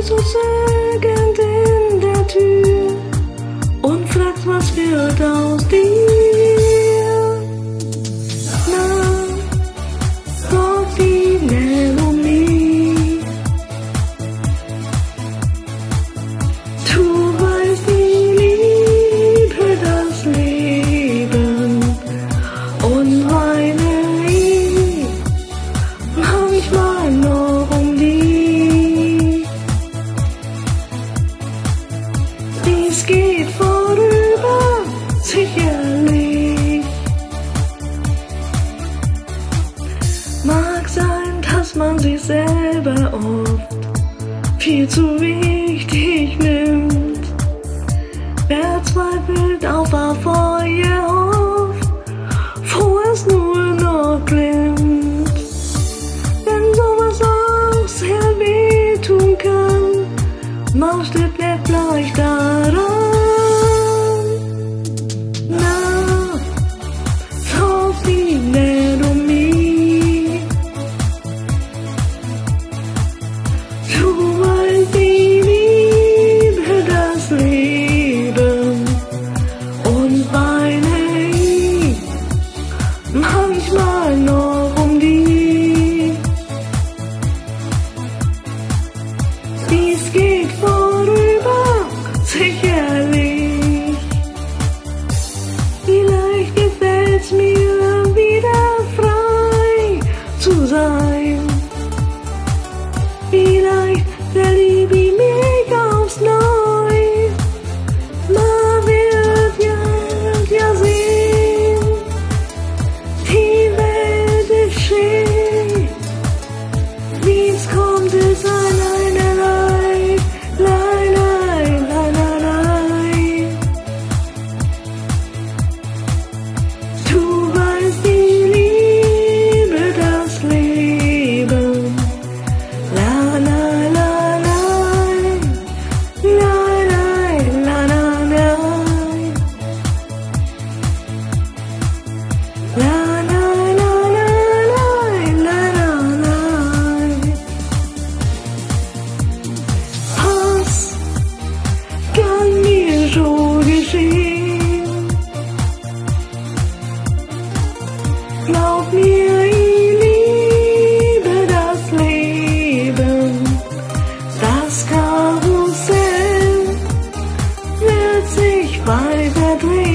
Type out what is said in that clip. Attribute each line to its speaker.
Speaker 1: so zögernd in der Tür und fragst, was wird aus dir? Na, doch die Melodie. Du weißt, ich liebe das Leben und weine ich manchmal noch um die. Dies geht vorüber, sicherlich. Mag sein, dass man sich selber oft viel zu wichtig nimmt. Wer zweifelt auf Erfolge hofft, wo es nur noch glimmt. Wenn sowas auch sehr wehtun kann, machst du nicht gleich daran. Na, drauf die Melodie. Du weißt, ich liebe das Leben und weine ich manchmal noch um die. Dies geht vorüber, sicherlich. Vielleicht gefällt's mir wieder frei zu sein. Vielleicht verliebe ich mich aufs Neu. Man wird ja sehen, die Welt ist schön. Wie's kommt, ist ein einerlei, lei. Du weißt, ich liebe das Leben. La la la la, la la la la la, la la la la la la la. Was kann mir schon geschehen? Glaub mir, ich liebe das Leben. Das Karussell wird sich weiter drehen.